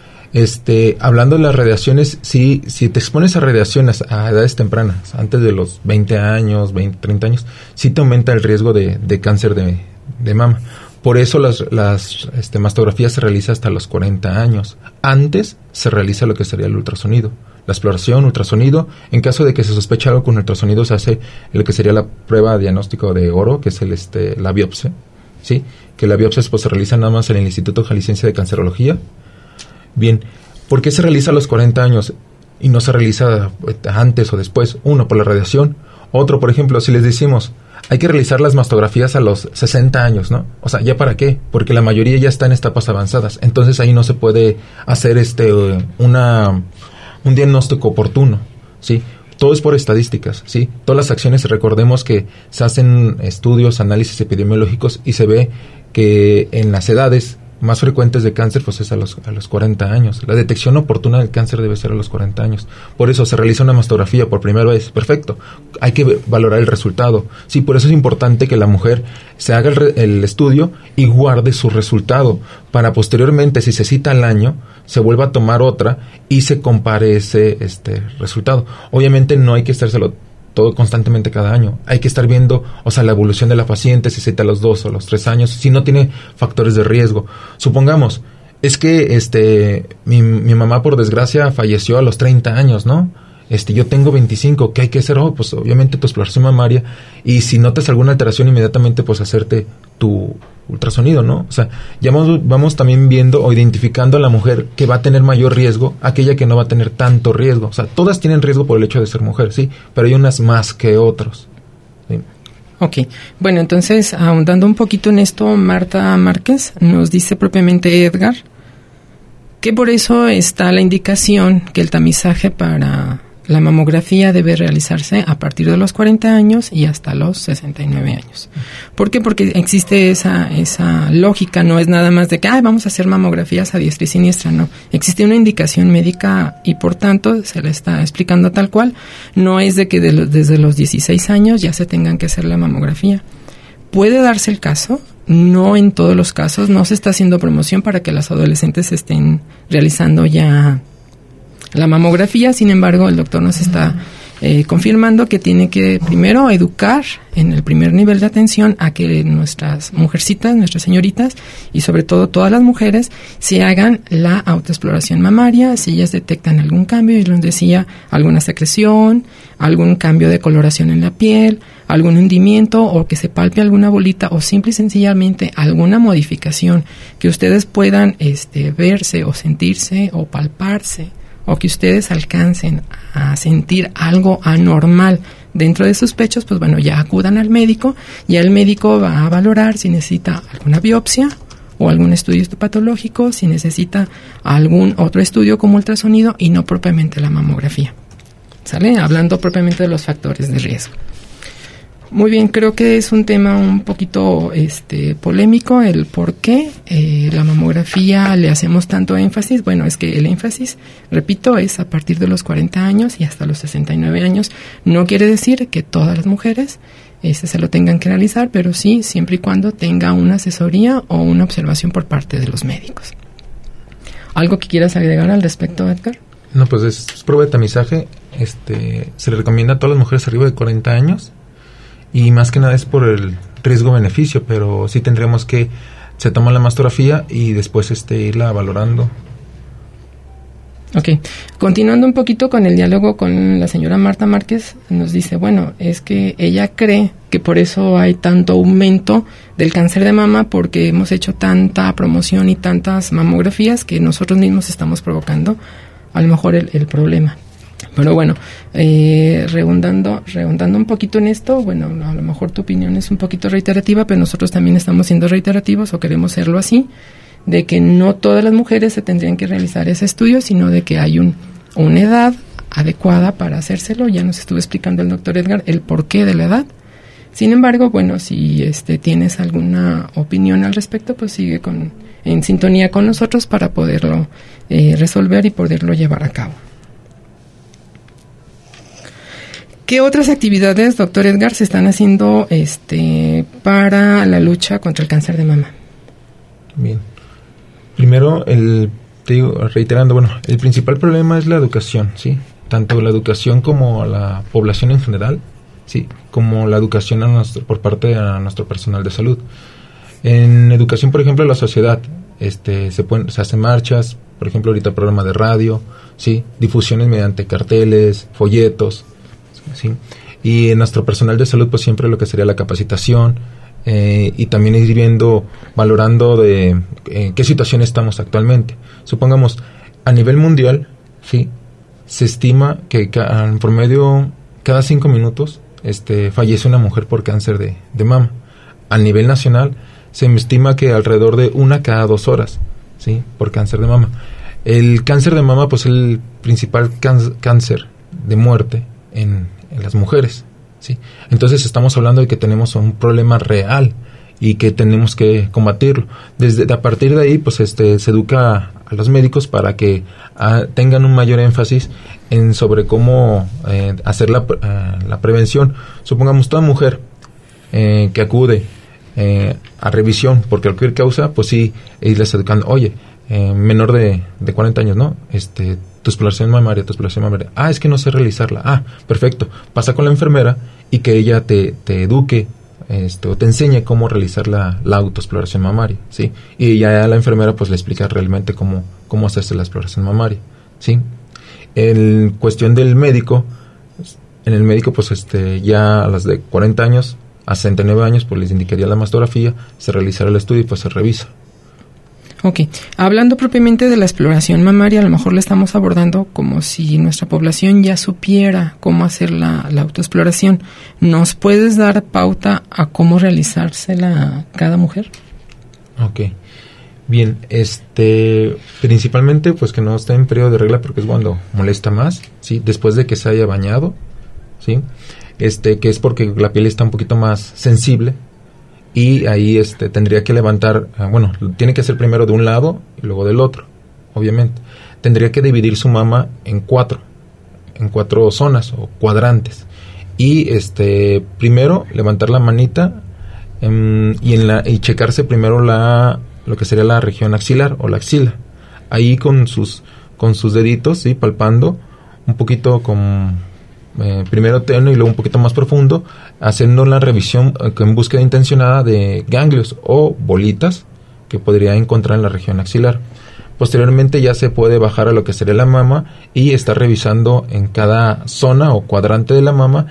Hablando de las radiaciones, si te expones a radiaciones a edades tempranas, antes de los 20 años, 30 años, sí te aumenta el riesgo de cáncer de mama. Por eso las mastografías se realizan hasta los 40 años. Antes se realiza lo que sería el ultrasonido. La exploración, ultrasonido. En caso de que se sospeche algo con ultrasonido, se hace lo que sería la prueba de diagnóstico de oro, que es la biopsia. ¿Sí? Que la biopsia se realiza nada más en el Instituto Jalisciense de Cancerología. Bien, ¿por qué se realiza a los 40 años y no se realiza antes o después? Uno, por la radiación. Otro, por ejemplo, si les decimos, hay que realizar las mastografías a los 60 años, ¿no? O sea, ¿ya para qué? Porque la mayoría ya está en etapas avanzadas. Entonces ahí no se puede hacer un diagnóstico oportuno, ¿sí? Todo es por estadísticas, ¿sí? Todas las acciones, recordemos que se hacen estudios, análisis epidemiológicos y se ve que en las edades más frecuentes de cáncer pues es a los 40 años. La detección oportuna del cáncer debe ser a los 40 años. Por eso se realiza una mastografía por primera vez. Perfecto. Hay que valorar el resultado. Sí, por eso es importante que la mujer se haga el estudio y guarde su resultado para posteriormente, si se cita al año, se vuelva a tomar otra y se compare ese resultado. Obviamente no hay que estárselo todo constantemente cada año. Hay que estar viendo, la evolución de la paciente, si cita a los 2 o los 3 años, si no tiene factores de riesgo. Supongamos, es que mi mamá por desgracia falleció a los 30 años, ¿no? Yo tengo 25, ¿qué hay que hacer? Pues obviamente tu exploración mamaria, y si notas alguna alteración inmediatamente pues hacerte tu ultrasonido, ¿no? Ya vamos también viendo o identificando a la mujer que va a tener mayor riesgo, aquella que no va a tener tanto riesgo. Todas tienen riesgo por el hecho de ser mujer, sí, pero hay unas más que otros. ¿Sí? Ok, bueno, entonces ahondando un poquito en esto, Marta Márquez nos dice propiamente Edgar que por eso está la indicación que el tamizaje para la mamografía debe realizarse a partir de los 40 años y hasta los 69 años. ¿Por qué? Porque existe esa lógica, no es nada más de que vamos a hacer mamografías a diestra y siniestra, no. Existe una indicación médica y por tanto se le está explicando tal cual. No es de que desde los 16 años ya se tengan que hacer la mamografía. Puede darse el caso, no en todos los casos, no se está haciendo promoción para que las adolescentes estén realizando ya la mamografía. Sin embargo, el doctor nos está confirmando que tiene que primero educar en el primer nivel de atención a que nuestras mujercitas, nuestras señoritas y sobre todo todas las mujeres se hagan la autoexploración mamaria si ellas detectan algún cambio, y nos decía alguna secreción, algún cambio de coloración en la piel, algún hundimiento o que se palpe alguna bolita o simple y sencillamente alguna modificación que ustedes puedan verse o sentirse o palparse, o que ustedes alcancen a sentir algo anormal dentro de sus pechos, pues bueno, ya acudan al médico, y el médico va a valorar si necesita alguna biopsia o algún estudio histopatológico, si necesita algún otro estudio como ultrasonido y no propiamente la mamografía. ¿Sale? Hablando propiamente de los factores de riesgo. Muy bien, creo que es un tema un poquito polémico el por qué la mamografía le hacemos tanto énfasis. Bueno, es que el énfasis, repito, es a partir de los 40 años y hasta los 69 años. No quiere decir que todas las mujeres se lo tengan que realizar, pero sí, siempre y cuando tenga una asesoría o una observación por parte de los médicos. ¿Algo que quieras agregar al respecto, Edgar? No, pues es prueba de tamizaje. Se le recomienda a todas las mujeres arriba de 40 años. Y más que nada es por el riesgo-beneficio, pero sí tendríamos que se toma la mastografía y después irla valorando. Ok, continuando un poquito con el diálogo con la señora Marta Márquez, nos dice, bueno, es que ella cree que por eso hay tanto aumento del cáncer de mama, porque hemos hecho tanta promoción y tantas mamografías que nosotros mismos estamos provocando a lo mejor el problema. Pero bueno, redundando un poquito en esto, bueno, a lo mejor tu opinión es un poquito reiterativa, pero nosotros también estamos siendo reiterativos o queremos serlo así, de que no todas las mujeres se tendrían que realizar ese estudio, sino de que hay una edad adecuada para hacérselo. Ya nos estuvo explicando el doctor Edgar el porqué de la edad. Sin embargo, bueno, si tienes alguna opinión al respecto, pues sigue en sintonía con nosotros para poderlo resolver y poderlo llevar a cabo. ¿Qué otras actividades, doctor Edgar, se están haciendo para la lucha contra el cáncer de mama? Bien. Primero, reiterando, el principal problema es la educación, ¿sí? Tanto la educación como a la población en general, sí, como la educación por parte de nuestro personal de salud. En educación, por ejemplo, la sociedad, se hacen marchas, por ejemplo, ahorita programa de radio, sí, difusiones mediante carteles, folletos, sí, y en nuestro personal de salud, pues siempre lo que sería la capacitación, y también ir viendo, valorando de qué situación estamos actualmente. Supongamos, a nivel mundial, sí, se estima que en promedio cada 5 minutos fallece una mujer por cáncer de mama. A nivel nacional se estima que alrededor de 1 cada 2 horas, sí, por cáncer de mama. El cáncer de mama, pues, es el principal cáncer de muerte en las mujeres, ¿sí? Entonces estamos hablando de que tenemos un problema real y que tenemos que combatirlo. A partir de ahí, pues, se educa a los médicos para que tengan un mayor énfasis sobre cómo hacer la prevención. Supongamos toda mujer que acude a revisión por cualquier causa, pues sí, y les educan, oye, menor de 40 años, ¿no? Tu exploración mamaria. Es que no sé realizarla. Perfecto. Pasa con la enfermera y que ella te eduque o te enseñe cómo realizar la autoexploración mamaria, ¿sí? Y ya la enfermera pues le explica realmente cómo hacerse la exploración mamaria, ¿sí? En cuestión del médico, en el médico pues ya a las de 40 años a 69 años pues les indicaría la mastografía, se realizará el estudio y pues se revisa. Ok, hablando propiamente de la exploración mamaria, a lo mejor la estamos abordando como si nuestra población ya supiera cómo hacer la autoexploración. ¿Nos puedes dar pauta a cómo realizársela cada mujer? Ok. Bien, principalmente pues que no esté en periodo de regla porque es cuando molesta más, ¿sí? Después de que se haya bañado, ¿sí? Que es porque la piel está un poquito más sensible. Y ahí tendría que levantar, tiene que hacer primero de un lado y luego del otro, obviamente. Tendría que dividir su mama en cuatro zonas o cuadrantes. Y primero levantar la manita y checarse primero lo que sería la región axilar o la axila. Ahí con sus deditos, ¿sí? Palpando un poquito primero tenue y luego un poquito más profundo, haciendo la revisión en búsqueda intencionada de ganglios o bolitas que podría encontrar en la región axilar. Posteriormente ya se puede bajar a lo que sería la mama y estar revisando en cada zona o cuadrante de la mama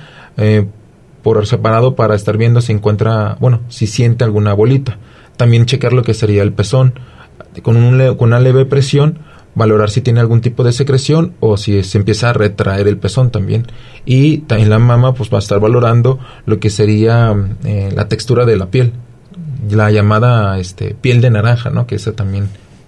por separado para estar viendo si si siente alguna bolita. También checar lo que sería el pezón con una leve presión, valorar si tiene algún tipo de secreción o si se empieza a retraer el pezón también. Y también la mama pues va a estar valorando lo que sería la textura de la piel, la llamada piel de naranja, ¿no? Que esa también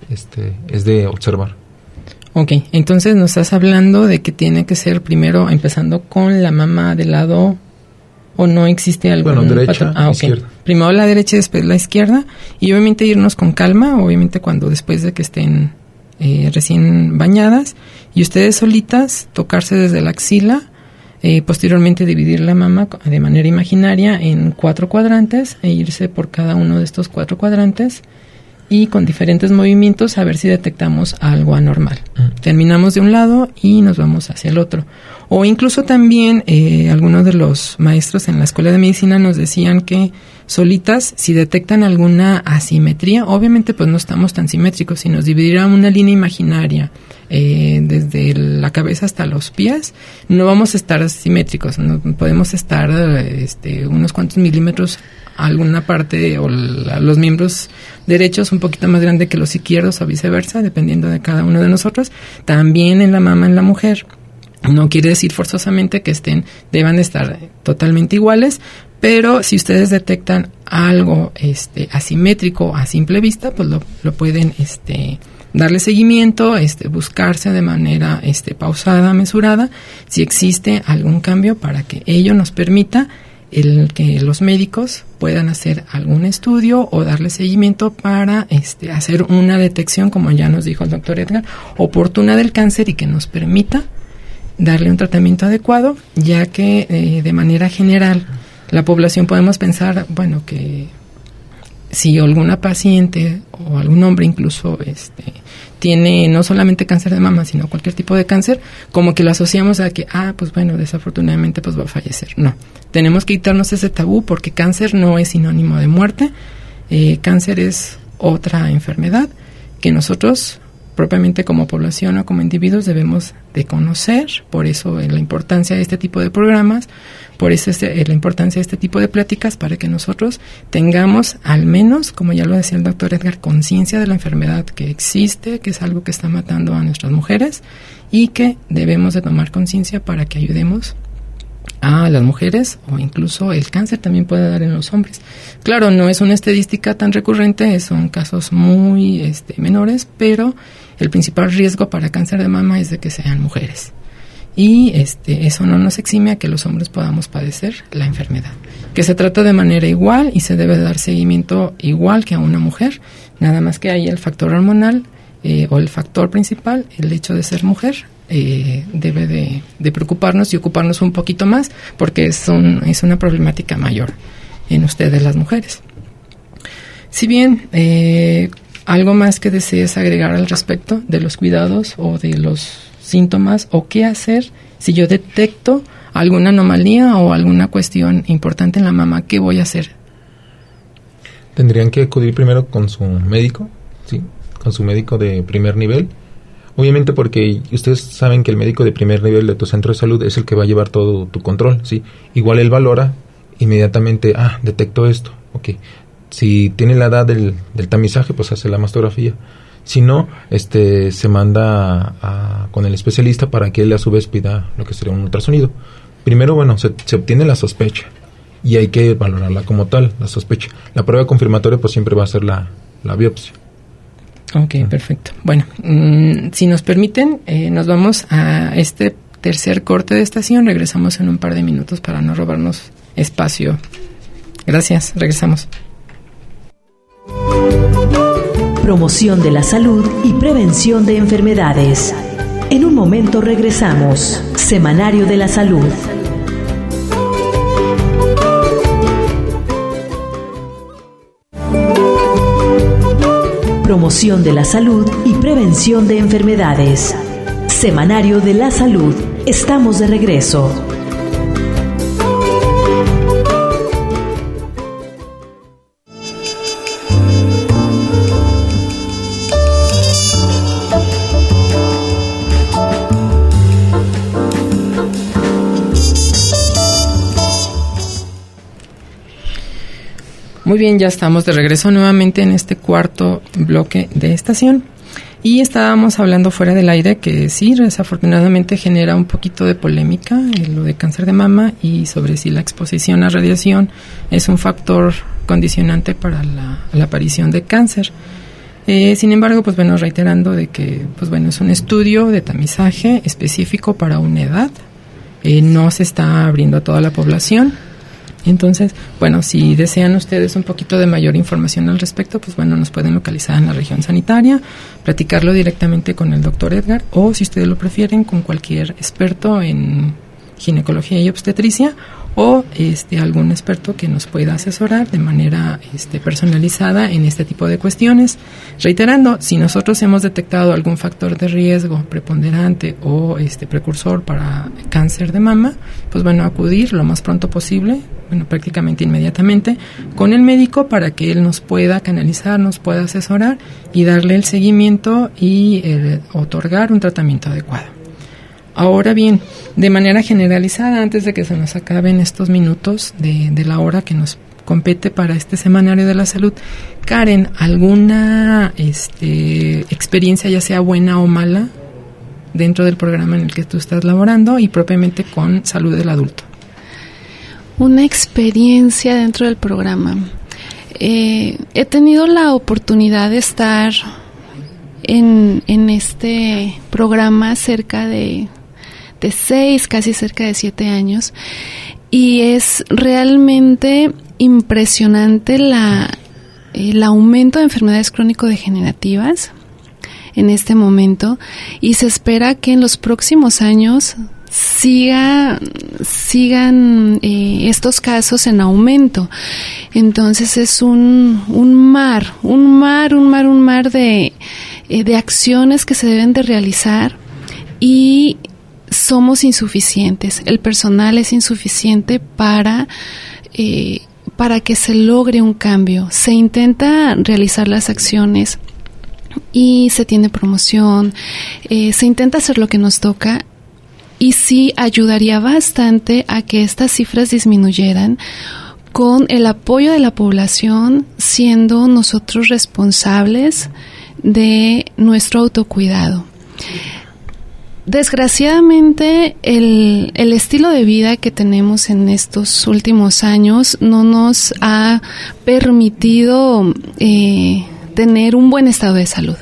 es de observar. Ok, entonces nos estás hablando de que tiene que ser primero empezando con la mama del lado, o no existe algún derecha, izquierda. Primero la derecha y después la izquierda, y obviamente irnos con calma, obviamente después de que estén recién bañadas, y ustedes solitas tocarse desde la axila, posteriormente dividir la mama de manera imaginaria en 4 cuadrantes e irse por cada uno de estos 4 cuadrantes y con diferentes movimientos a ver si detectamos algo anormal. Terminamos de un lado y nos vamos hacia el otro. O incluso también algunos de los maestros en la escuela de medicina nos decían que solitas, si detectan alguna asimetría, obviamente pues no estamos tan simétricos, si nos dividiera una línea imaginaria desde la cabeza hasta los pies, no vamos a estar simétricos, no podemos estar unos cuantos milímetros alguna parte o los miembros derechos un poquito más grande que los izquierdos o viceversa, dependiendo de cada uno de nosotros. También en la mama en la mujer, no quiere decir forzosamente que deban estar totalmente iguales, pero si ustedes detectan algo asimétrico a simple vista, pues lo pueden darle seguimiento, buscarse de manera pausada, mesurada, si existe algún cambio para que ello nos permita que los médicos puedan hacer algún estudio o darle seguimiento para hacer una detección, como ya nos dijo el doctor Edgar, oportuna del cáncer y que nos permita darle un tratamiento adecuado, ya que de manera general la población podemos pensar, que si alguna paciente o algún hombre incluso tiene no solamente cáncer de mama, sino cualquier tipo de cáncer, como que lo asociamos a que, desafortunadamente pues va a fallecer. No, tenemos que quitarnos ese tabú porque cáncer no es sinónimo de muerte. Cáncer es otra enfermedad que nosotros propiamente como población o como individuos debemos de conocer, por eso la importancia de este tipo de programas, por eso la importancia de este tipo de pláticas, para que nosotros tengamos al menos, como ya lo decía el doctor Edgar, conciencia de la enfermedad que existe, que es algo que está matando a nuestras mujeres y que debemos de tomar conciencia para que ayudemos a las mujeres, o incluso el cáncer también puede dar en los hombres. Claro, no es una estadística tan recurrente, son casos muy menores, pero el principal riesgo para cáncer de mama es de que sean mujeres. Y eso no nos exime a que los hombres podamos padecer la enfermedad, que se trata de manera igual y se debe dar seguimiento igual que a una mujer, nada más que ahí el factor hormonal o el factor principal, el hecho de ser mujer, debe de preocuparnos y ocuparnos un poquito más, porque es una problemática mayor en ustedes las mujeres. Si bien algo más que desees agregar al respecto de los cuidados o de los síntomas, o qué hacer si yo detecto alguna anomalía o alguna cuestión importante en la mama, ¿qué voy a hacer? Tendrían que acudir primero con su médico, ¿sí? Con su médico de primer nivel. Obviamente, porque ustedes saben que el médico de primer nivel de tu centro de salud es el que va a llevar todo tu control, ¿sí? Igual él valora inmediatamente, detectó esto, ok. Si tiene la edad del tamizaje, pues hace la mastografía. Si no, se manda con el especialista para que él a su vez pida lo que sería un ultrasonido. Primero, se obtiene la sospecha y hay que valorarla como tal, la sospecha. La prueba confirmatoria pues siempre va a ser la biopsia. Ok, perfecto. Bueno, si nos permiten, nos vamos a este tercer corte de estación. Regresamos en un par de minutos para no robarnos espacio. Gracias, regresamos. Promoción de la salud y prevención de enfermedades. En un momento regresamos. Semanario de la Salud. Promoción de la salud y prevención de enfermedades. Semanario de la Salud. Estamos de regreso. Muy bien, ya estamos de regreso nuevamente en este cuarto bloque de estación y estábamos hablando fuera del aire que sí, desafortunadamente genera un poquito de polémica lo de cáncer de mama y sobre si la exposición a radiación es un factor condicionante para la aparición de cáncer. Sin embargo, reiterando de que es un estudio de tamizaje específico para una edad, no se está abriendo a toda la población. Entonces, si desean ustedes un poquito de mayor información al respecto, nos pueden localizar en la región sanitaria, platicarlo directamente con el doctor Edgar, o si ustedes lo prefieren, con cualquier experto en ginecología y obstetricia, o algún experto que nos pueda asesorar de manera personalizada en este tipo de cuestiones. Reiterando, si nosotros hemos detectado algún factor de riesgo preponderante o precursor para cáncer de mama, acudir lo más pronto posible, prácticamente inmediatamente, con el médico para que él nos pueda canalizar, nos pueda asesorar y darle el seguimiento y otorgar un tratamiento adecuado. Ahora bien, de manera generalizada, antes de que se nos acaben estos minutos de la hora que nos compete para este semanario de la salud, Karen, ¿alguna experiencia, ya sea buena o mala, dentro del programa en el que tú estás laborando y propiamente con salud del adulto? Una experiencia dentro del programa. He tenido la oportunidad de estar en este programa cerca de 6, casi cerca de 7 años, y es realmente impresionante el aumento de enfermedades crónico-degenerativas en este momento, y se espera que en los próximos años sigan estos casos en aumento. Entonces es un mar de acciones que se deben de realizar, y somos insuficientes. El personal es insuficiente para que se logre un cambio. Se intenta realizar las acciones y se tiene promoción, se intenta hacer lo que nos toca, y sí ayudaría bastante a que estas cifras disminuyeran con el apoyo de la población, siendo nosotros responsables de nuestro autocuidado. Desgraciadamente, el estilo de vida que tenemos en estos últimos años no nos ha permitido tener un buen estado de salud.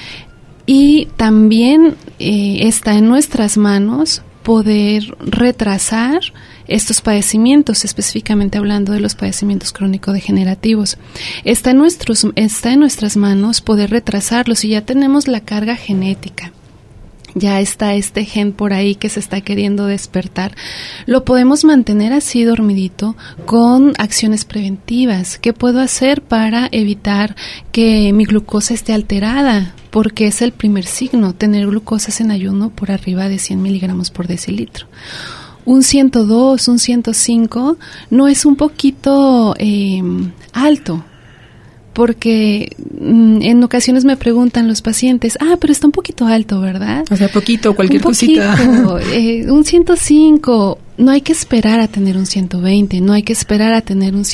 Y también está en nuestras manos poder retrasar estos padecimientos, específicamente hablando de los padecimientos crónico-degenerativos. Está en nuestras manos poder retrasarlos, y ya tenemos la carga genética. Ya está este gen por ahí que se está queriendo despertar. Lo podemos mantener así dormidito con acciones preventivas. ¿Qué puedo hacer para evitar que mi glucosa esté alterada? Porque es el primer signo, tener glucosas en ayuno por arriba de 100 miligramos por decilitro. Un 102, un 105 no es un poquito alto. Porque en ocasiones me preguntan los pacientes, pero está un poquito alto, ¿verdad? O sea, poquito, cualquier cosita. Un 105, no hay que esperar a tener un 120, no hay que esperar a tener un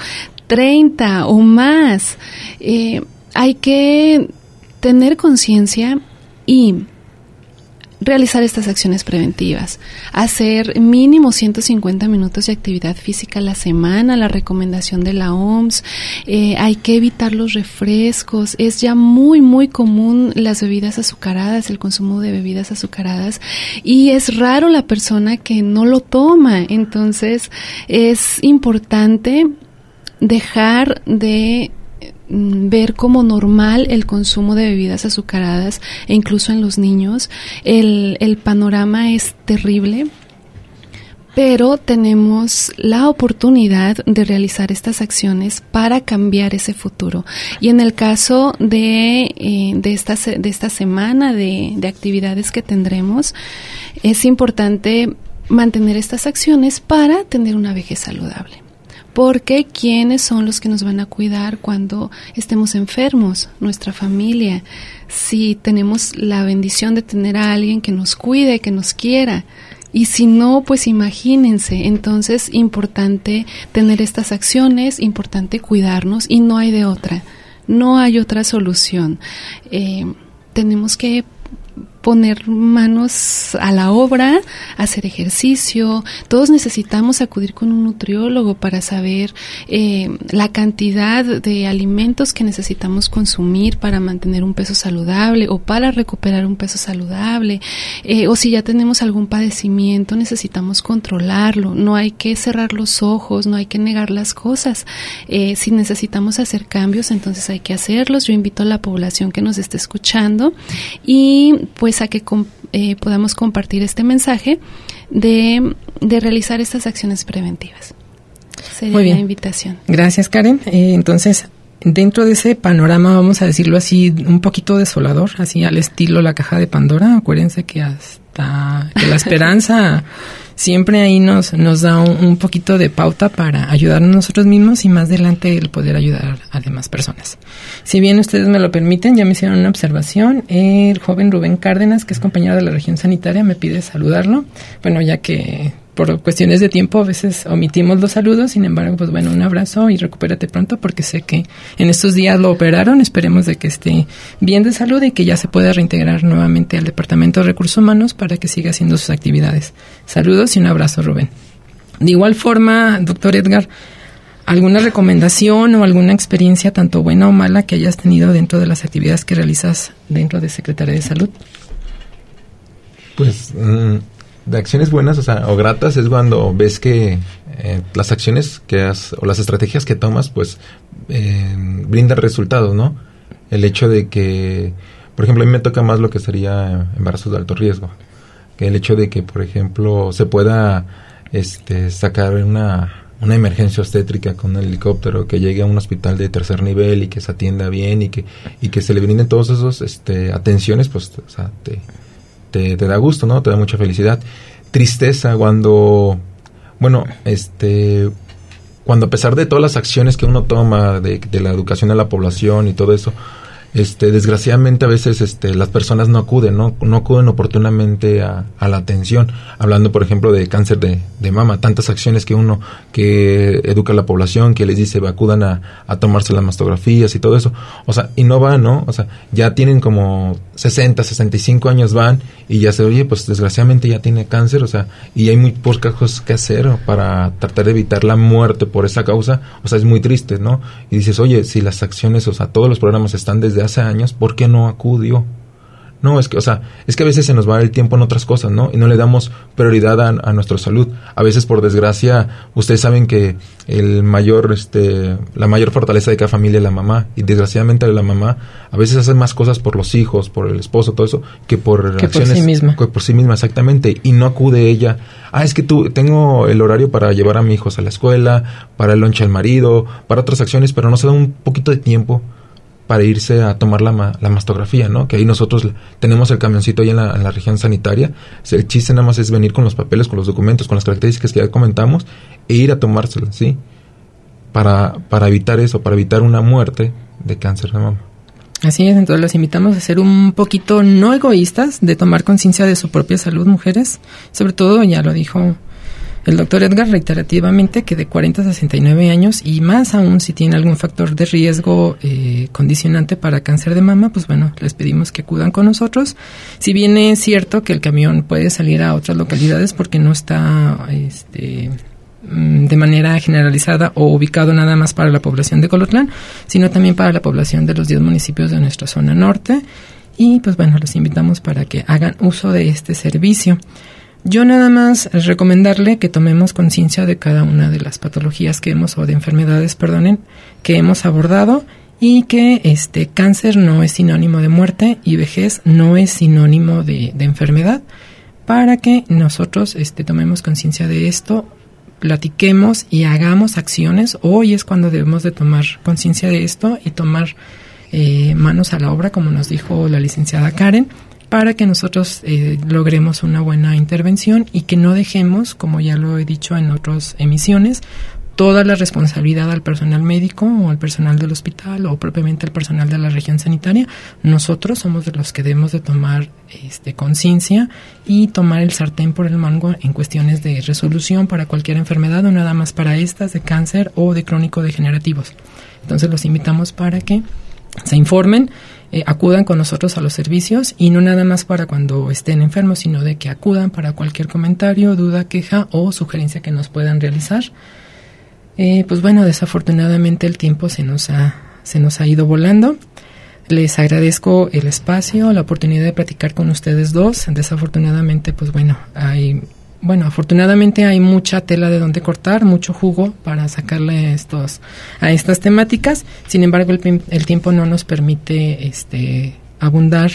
130 o más. Hay que tener conciencia y realizar estas acciones preventivas, hacer mínimo 150 minutos de actividad física a la semana, la recomendación de la OMS. Hay que evitar los refrescos. Es ya muy, muy común las bebidas azucaradas, el consumo de bebidas azucaradas, y es raro la persona que no lo toma. Entonces, es importante dejar de ver como normal el consumo de bebidas azucaradas, e incluso en los niños. El panorama es terrible, pero tenemos la oportunidad de realizar estas acciones para cambiar ese futuro. Y en el caso de esta semana de actividades que tendremos, es importante mantener estas acciones para tener una vejez saludable. Porque ¿quiénes son los que nos van a cuidar cuando estemos enfermos? Nuestra familia. Si tenemos la bendición de tener a alguien que nos cuide, que nos quiera. Y si no, pues imagínense. Entonces, importante tener estas acciones, importante cuidarnos, y no hay de otra. No hay otra solución. Tenemos que poner manos a la obra, hacer ejercicio. Todos necesitamos acudir con un nutriólogo para saber la cantidad de alimentos que necesitamos consumir para mantener un peso saludable o para recuperar un peso saludable. O si ya tenemos algún padecimiento, necesitamos controlarlo. No hay que cerrar los ojos, no hay que negar las cosas. Si necesitamos hacer cambios, entonces hay que hacerlos. Yo invito a la población que nos esté escuchando y pues a que podamos compartir este mensaje de realizar estas acciones preventivas. Sería Muy bien. la invitación. Gracias, Karen. Entonces, dentro de ese panorama, vamos a decirlo así, un poquito desolador, así al estilo La Caja de Pandora. Acuérdense que hasta que la esperanza siempre ahí nos da un poquito de pauta para ayudarnos nosotros mismos y más adelante el poder ayudar a demás personas. Si bien ustedes me lo permiten, ya me hicieron una observación. El joven Rubén Cárdenas, que es compañero de la región sanitaria, me pide saludarlo. Bueno, ya que por cuestiones de tiempo a veces omitimos los saludos, sin embargo, pues bueno, un abrazo y recupérate pronto, porque sé que en estos días lo operaron. Esperemos de que esté bien de salud y que ya se pueda reintegrar nuevamente al Departamento de Recursos Humanos para que siga haciendo sus actividades. Saludos y un abrazo, Rubén. De igual forma, doctor Edgar, ¿alguna recomendación o alguna experiencia, tanto buena o mala, que hayas tenido dentro de las actividades que realizas dentro de Secretaría de Salud? Pues de acciones buenas, o gratas, es cuando ves que las acciones que o las estrategias que tomas, pues brindan resultados, ¿no? El hecho de que, por ejemplo, a mí me toca más lo que sería embarazos de alto riesgo, que el hecho de que, por ejemplo, se pueda sacar una emergencia obstétrica con un helicóptero, que llegue a un hospital de tercer nivel y que se atienda bien y que se le brinden todos esos atenciones, pues, o sea, te da gusto, ¿no? Te da mucha felicidad. Tristeza cuando, bueno, cuando a pesar de todas las acciones que uno toma de la educación de la población y todo eso, desgraciadamente a veces las personas no acuden oportunamente a la atención. Hablando, por ejemplo, de cáncer de mama, tantas acciones que educa a la población, que les dice acudan a tomarse las mastografías y todo eso. O sea, y no van, ¿no? O sea, ya tienen como 60, 65 años van y ya oye, pues desgraciadamente ya tiene cáncer, o sea, y hay muy pocas cosas que hacer para tratar de evitar la muerte por esa causa. O sea, es muy triste, ¿no? Y dices, oye, si las acciones, o sea, todos los programas están desde hace años, ¿por qué no acudió? No, es que a veces se nos va el tiempo en otras cosas, ¿no? Y no le damos prioridad a nuestra salud. A veces, por desgracia, ustedes saben que la mayor fortaleza de cada familia es la mamá. Y desgraciadamente la mamá a veces hace más cosas por los hijos, por el esposo, todo eso, que por acciones. Por sí misma. Que por sí misma, exactamente. Y no acude ella. Es que tengo el horario para llevar a mis hijos a la escuela, para el lonche al marido, para otras acciones, pero no se da un poquito de tiempo para irse a tomar la mastografía, ¿no? Que ahí nosotros tenemos el camioncito ahí en la región sanitaria. El chiste nada más es venir con los papeles, con los documentos, con las características que ya comentamos e ir a tomárselo, ¿sí? Para evitar eso, para evitar una muerte de cáncer de mama. Así es, entonces los invitamos a ser un poquito no egoístas, de tomar conciencia de su propia salud, mujeres. Sobre todo, ya lo dijo el doctor Edgar reiterativamente, que de 40 a 69 años y más aún si tiene algún factor de riesgo condicionante para cáncer de mama, pues bueno, les pedimos que acudan con nosotros. Si bien es cierto que el camión puede salir a otras localidades porque no está de manera generalizada o ubicado nada más para la población de Colotlán, sino también para la población de los 10 municipios de nuestra zona norte. Y pues bueno, los invitamos para que hagan uso de este servicio. Yo nada más recomendarle que tomemos conciencia de cada una de las patologías que o de enfermedades, que hemos abordado, y que cáncer no es sinónimo de muerte y vejez no es sinónimo de enfermedad, para que nosotros tomemos conciencia de esto, platiquemos y hagamos acciones. Hoy es cuando debemos de tomar conciencia de esto y tomar manos a la obra, como nos dijo la licenciada Karen, para que nosotros logremos una buena intervención y que no dejemos, como ya lo he dicho en otras emisiones, toda la responsabilidad al personal médico o al personal del hospital o propiamente al personal de la región sanitaria. Nosotros somos de los que debemos de tomar conciencia y tomar el sartén por el mango en cuestiones de resolución para cualquier enfermedad, o nada más para estas de cáncer o de crónico degenerativos. Entonces los invitamos para que se informen, acudan con nosotros a los servicios, y no nada más para cuando estén enfermos, sino de que acudan para cualquier comentario, duda, queja o sugerencia que nos puedan realizar. Pues bueno, desafortunadamente el tiempo se nos ha ido volando. Les agradezco el espacio, la oportunidad de platicar con ustedes dos. Desafortunadamente, pues afortunadamente hay mucha tela de donde cortar, mucho jugo para sacarle a estas temáticas. Sin embargo, el tiempo no nos permite abundar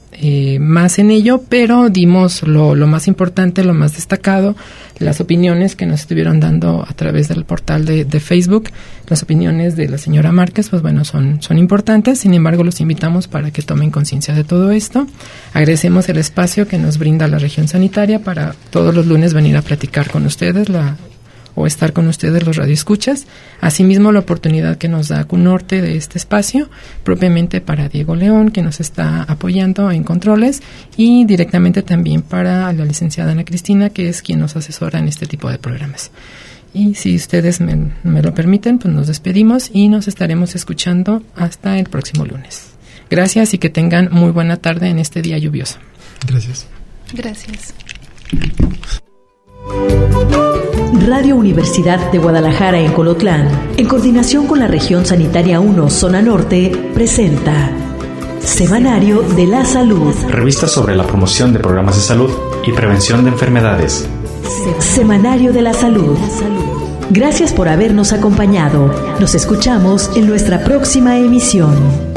más en ello, pero dimos lo más importante, lo más destacado, las opiniones que nos estuvieron dando a través del portal de Facebook. Las opiniones de la señora Márquez, pues bueno, son importantes. Sin embargo, los invitamos para que tomen conciencia de todo esto. Agradecemos el espacio que nos brinda la región sanitaria para todos los lunes venir a platicar con ustedes o estar con ustedes los radioescuchas. Asimismo, la oportunidad que nos da CUNORTE de este espacio, propiamente para Diego León, que nos está apoyando en controles, y directamente también para la licenciada Ana Cristina, que es quien nos asesora en este tipo de programas. Y si ustedes me lo permiten, pues nos despedimos y nos estaremos escuchando hasta el próximo lunes. Gracias y que tengan muy buena tarde en este día lluvioso. Gracias. Gracias. Radio Universidad de Guadalajara en Colotlán, en coordinación con la región sanitaria 1, zona norte, presenta Semanario de la Salud. Revista sobre la promoción de programas de salud y prevención de enfermedades. Semanario de la Salud. Gracias por habernos acompañado. Nos escuchamos en nuestra próxima emisión.